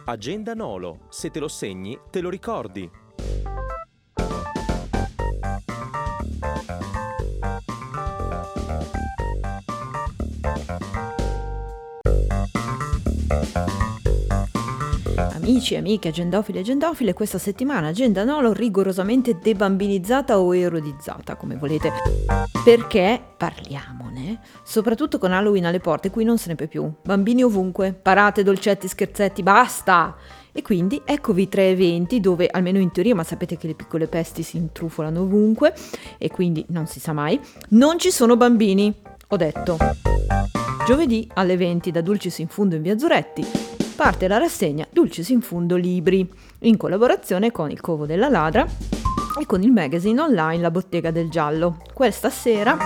Agenda Nolo, se te lo segni, te lo ricordi. Amici e amiche, agendofili e agendofile, questa settimana Agenda Nolo rigorosamente debambinizzata o erodizzata, come volete, perché parliamone, soprattutto con Halloween alle porte, qui non se ne può più, bambini ovunque, parate, dolcetti, scherzetti, basta! E quindi eccovi 3 eventi dove, almeno in teoria, ma sapete che le piccole pesti si intrufolano ovunque, e quindi non si sa mai, non ci sono bambini, ho detto. Giovedì alle 20 da Dulcis in Fundo in via Zuretti parte la rassegna Dulcis in Fundo Libri, in collaborazione con il Covo della Ladra e con il magazine online La Bottega del Giallo. Questa sera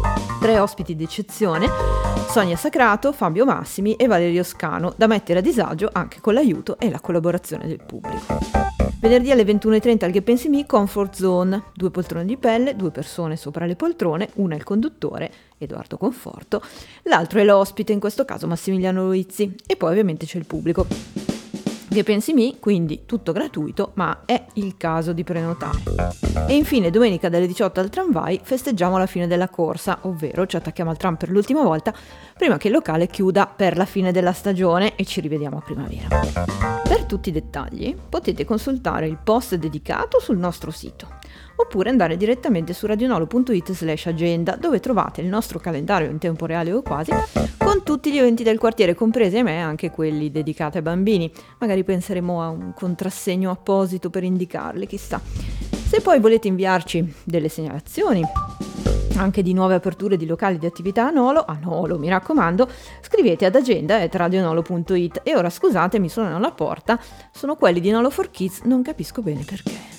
3 ospiti d'eccezione, Sonia Sacrato, Fabio Massimi e Valerio Scano, da mettere a disagio anche con l'aiuto e la collaborazione del pubblico. Venerdì alle 21:30 al Che Pensi Mi, Comfort Zone, 2 poltrone di pelle, 2 persone sopra le poltrone, una è il conduttore, Edoardo Conforto, l'altro è l'ospite, in questo caso Massimiliano Loizzi, e poi ovviamente c'è il pubblico. Che Pensi Mi, quindi tutto gratuito, ma è il caso di prenotare. E infine domenica dalle 18 al tramvai festeggiamo la fine della corsa, ovvero ci attacchiamo al tram per l'ultima volta prima che il locale chiuda per la fine della stagione e ci rivediamo a primavera. Per tutti i dettagli potete consultare il post dedicato sul nostro sito oppure andare direttamente su radionolo.it/agenda, dove trovate il nostro calendario in tempo reale o quasi con tutti gli eventi del quartiere, compresi anche quelli dedicati ai bambini. Magari penseremo a un contrassegno apposito per indicarli, chissà. Se poi volete inviarci delle segnalazioni anche di nuove aperture di locali di attività a Nolo, mi raccomando, scrivete ad agenda@radionolo.it. E ora scusatemi, suonano alla porta, sono quelli di Nolo for Kids, non capisco bene perché.